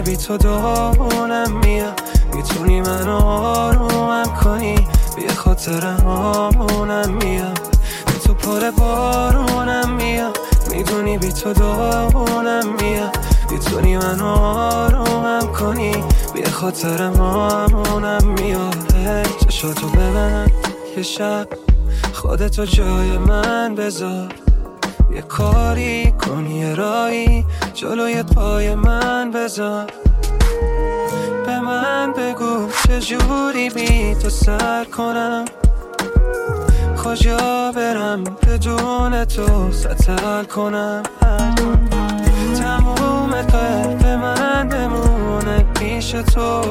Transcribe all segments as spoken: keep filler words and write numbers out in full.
میدونی بی تو داغونم میاد، میتونی منو آرومم کنی، بی خاطر همونم میاد، بی تو پر بارونم میاد، میدونی بی تو داغونم میاد، میتونی منو آرومم کنی، بی خاطر همونم میاد. هی چشاتو ببن یه شب، خودتو جای من بذار، یه کاری کن یه رایی جلوی پای من بذار، به من بگو چجوری بی تو سر کنم، کجا برم بدون تو سطل کنم، تموم قلب من بمونه پیش تو،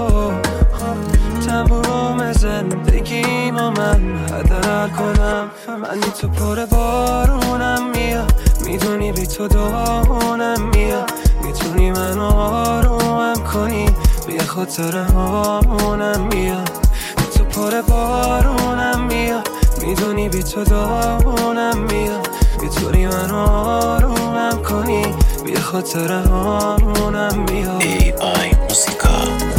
تموم زندگیمو من هدر کنم. من بی تو پر بارونم میاد، میدونی بی تو داغونم میاد، میتونی منو آرومم کنی، بی خاطر همونم میاد، بی تو پر بارونم میاد، میدونی بی تو داغونم میاد، میتونی منو آرومم کنی، بی خاطر همونم میاد. ای آی موسیقا.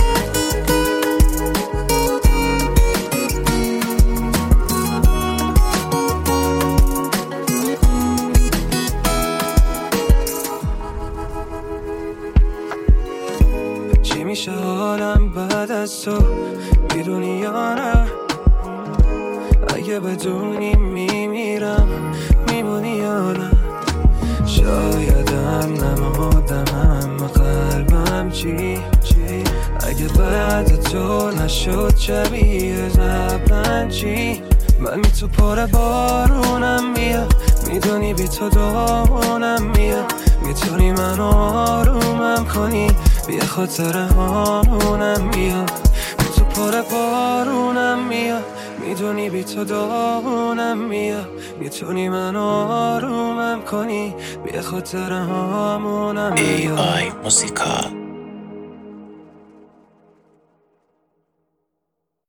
چی میشه حالم بعد از تو، میدونی یا نه؟ اگه بدونی میمیرم، میمونی یا نه؟ شایدم نمادم اما قلبم چی چی، اگه بعد تو نشد شبیه زبن چی؟ من بی تو پر بارونم میاد، میدونی بی تو داغونم میاد، میتونی منو آرومم کنی، بی خاطر همونم میاد، بی تو پر بارونم میاد، میدونی بی تو داغونم میاد، میتونی منو آرومم کنی، بی خاطر همونم ای میاد. آی موسیقا.